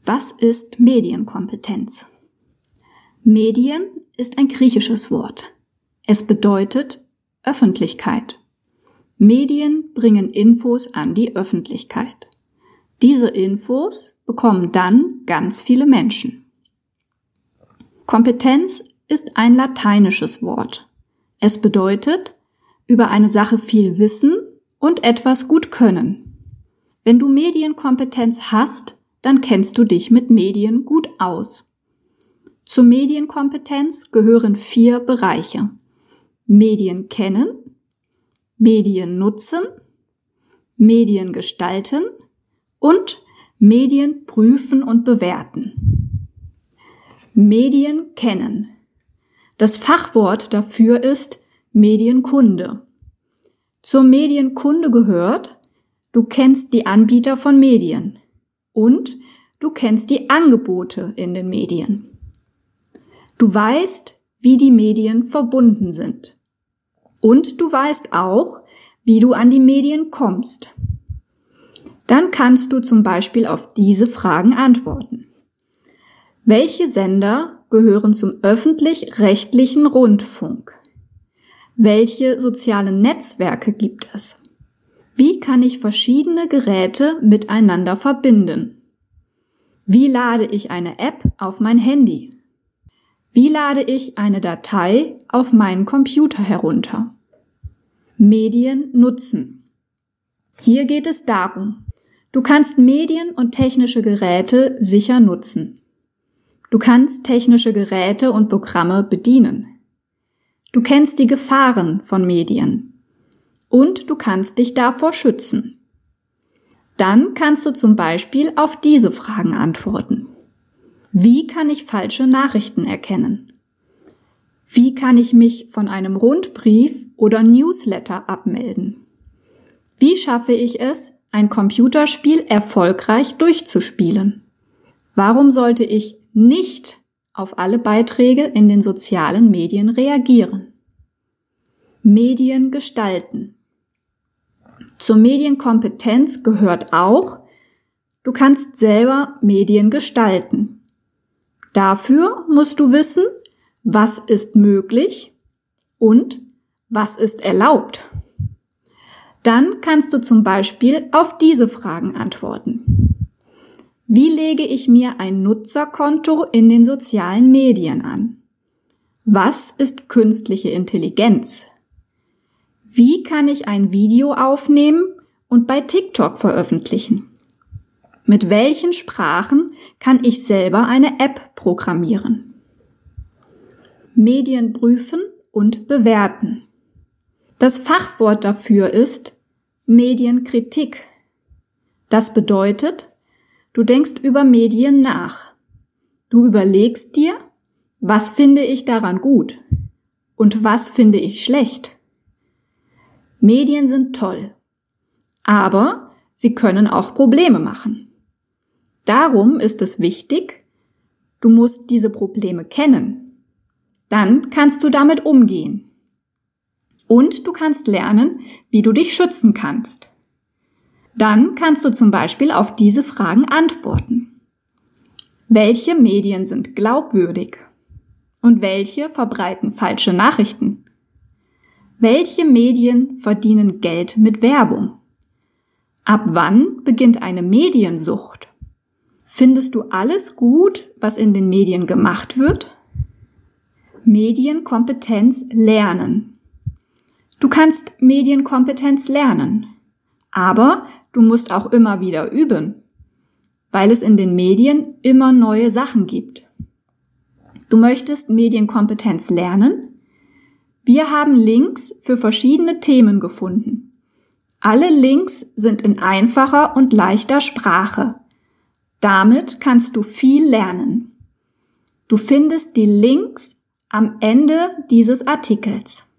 Was ist Medienkompetenz? Medien ist ein griechisches Wort. Es bedeutet Öffentlichkeit. Medien bringen Infos an die Öffentlichkeit. Diese Infos bekommen dann ganz viele Menschen. Kompetenz ist ein lateinisches Wort. Es bedeutet, über eine Sache viel wissen und etwas gut können. Wenn du Medienkompetenz hast, dann kennst du dich mit Medien gut aus. Zur Medienkompetenz gehören 4 Bereiche: Medien kennen, Medien nutzen, Medien gestalten und Medien prüfen und bewerten. Medien kennen. Das Fachwort dafür ist Medienkunde. Zur Medienkunde gehört, du kennst die Anbieter von Medien und du kennst die Angebote in den Medien. Du weißt, wie die Medien verbunden sind. Und du weißt auch, wie du an die Medien kommst. Dann kannst du zum Beispiel auf diese Fragen antworten. Welche Sender gehören zum öffentlich-rechtlichen Rundfunk? Welche sozialen Netzwerke gibt es? Wie kann ich verschiedene Geräte miteinander verbinden? Wie lade ich eine App auf mein Handy? Wie lade ich eine Datei auf meinen Computer herunter? Medien nutzen. Hier geht es darum, du kannst Medien und technische Geräte sicher nutzen. Du kannst technische Geräte und Programme bedienen. Du kennst die Gefahren von Medien. Und du kannst dich davor schützen. Dann kannst du zum Beispiel auf diese Fragen antworten. Wie kann ich falsche Nachrichten erkennen? Wie kann ich mich von einem Rundbrief oder Newsletter abmelden? Wie schaffe ich es, ein Computerspiel erfolgreich durchzuspielen? Warum sollte ich nicht auf alle Beiträge in den sozialen Medien reagieren? Medien gestalten. Zur Medienkompetenz gehört auch, du kannst selber Medien gestalten. Dafür musst du wissen, was ist möglich und was ist erlaubt. Dann kannst du zum Beispiel auf diese Fragen antworten. Wie lege ich mir ein Nutzerkonto in den sozialen Medien an? Was ist künstliche Intelligenz? Wie kann ich ein Video aufnehmen und bei TikTok veröffentlichen? Mit welchen Sprachen kann ich selber eine App programmieren? Medien prüfen und bewerten. Das Fachwort dafür ist Medienkritik. Das bedeutet, du denkst über Medien nach. Du überlegst dir, was finde ich daran gut und was finde ich schlecht. Medien sind toll, aber sie können auch Probleme machen. Darum ist es wichtig, du musst diese Probleme kennen. Dann kannst du damit umgehen. Und du kannst lernen, wie du dich schützen kannst. Dann kannst du zum Beispiel auf diese Fragen antworten. Welche Medien sind glaubwürdig? Und welche verbreiten falsche Nachrichten? Welche Medien verdienen Geld mit Werbung? Ab wann beginnt eine Mediensucht? Findest du alles gut, was in den Medien gemacht wird? Medienkompetenz lernen. Du kannst Medienkompetenz lernen, aber du musst auch immer wieder üben, weil es in den Medien immer neue Sachen gibt. Du möchtest Medienkompetenz lernen? Wir haben Links für verschiedene Themen gefunden. Alle Links sind in einfacher und leichter Sprache. Damit kannst du viel lernen. Du findest die Links am Ende dieses Artikels.